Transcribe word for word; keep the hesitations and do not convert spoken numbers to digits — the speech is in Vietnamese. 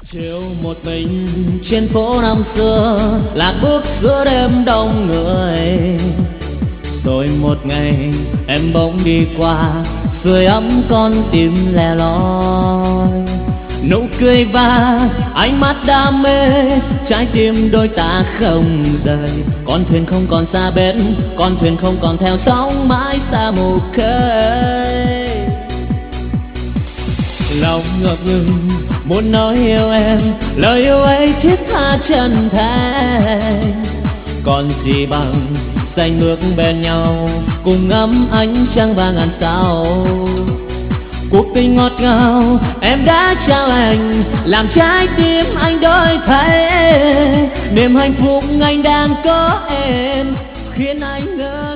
chiều một mình trên phố năm xưa, lạc bước giữa đêm đông người. Rồi một ngày em bỗng đi qua, sưởi ấm con tim lẻ loi. Nụ cười và ánh mắt đam mê, trái tim đôi ta không rời. Con thuyền không còn xa bến, con thuyền không còn theo sóng mãi xa mù khơi. Lòng ngập ngừng muốn nói yêu em, lời yêu ấy thiết tha chân thành. Còn gì bằng xanh bước bên nhau, cùng ngắm ánh trăng và ngàn sao. Cuộc tình ngọt ngào em đã trao anh, làm trái tim anh đổi thay. Niềm hạnh phúc anh đang có em khiến anh ngỡ